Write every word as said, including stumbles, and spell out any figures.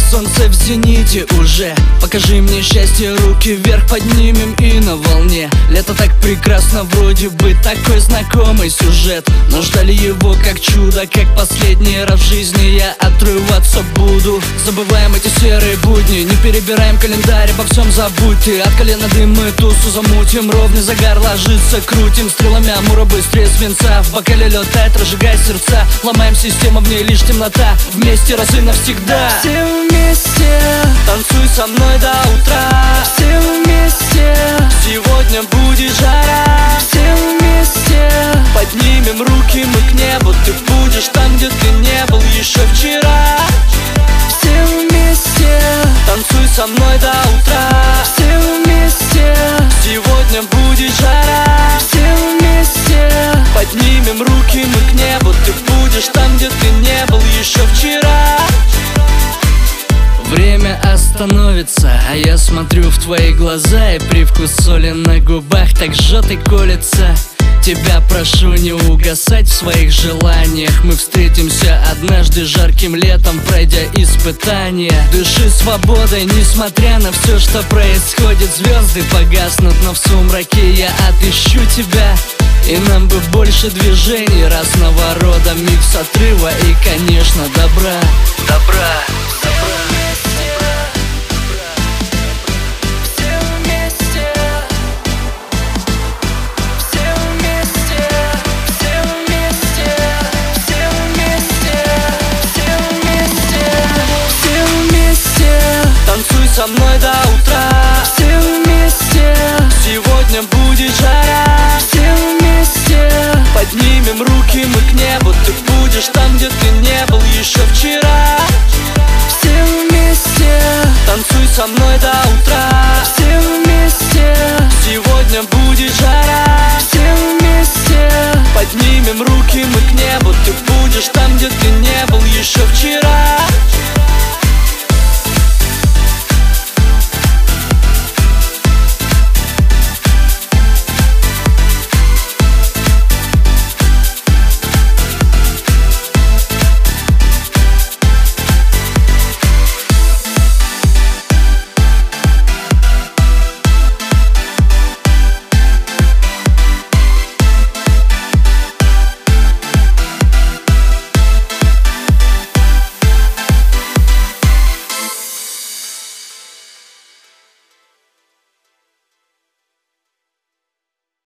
солнце в зените уже. Покажи мне счастье, руки вверх поднимем и на волне. Лето так прекрасно, вроде бы такой знакомый сюжет. Но ждали его как чудо, как последний раз в жизни я отрываться буду. Забываем эти серые будни, не перебираем календарь, обо всем забудь ты. От колена дым мы тусу замутим, ровный загар ложится, крутим стрелами амура быстрее свинца. В бокале лед тает, разжигая сердца, ломаем систему, в ней лишь темнота. Вместе раз и навсегда. Все вместе, танцуй со мной до утра. все вместе, Сегодня будет жара. все вместе, Поднимем руки мы к небу, ты будешь там, где ты не был еще вчера. все вместе, Танцуй со мной до утра. все вместе, Сегодня будет жара. все вместе, Поднимем руки мы к небу, ты будешь там, где ты не был еще вчера. Время остановится, а я смотрю в твои глаза, и привкус соли на губах так жжет и колется. Тебя прошу не угасать в своих желаниях. Мы встретимся однажды жарким летом, пройдя испытания. Дыши свободой, несмотря на все, что происходит. Звезды погаснут, но в сумраке я отыщу тебя. И нам бы больше движений, разного рода микс отрыва и, конечно, добра. Добра, добра. Танцуй со мной до утра. все вместе, Сегодня будет жара. все вместе, Поднимем руки мы к небу, ты будешь там, где ты не был еще вчера. все вместе, Танцуй со мной до